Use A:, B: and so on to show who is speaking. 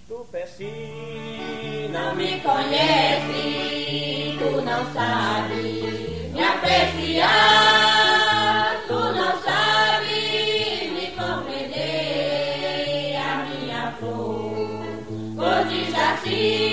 A: Tu Pesci,
B: Não me conhece, tu não sabe me apreciar, tu não sabe me compreender, a minha flor, cor de jaci.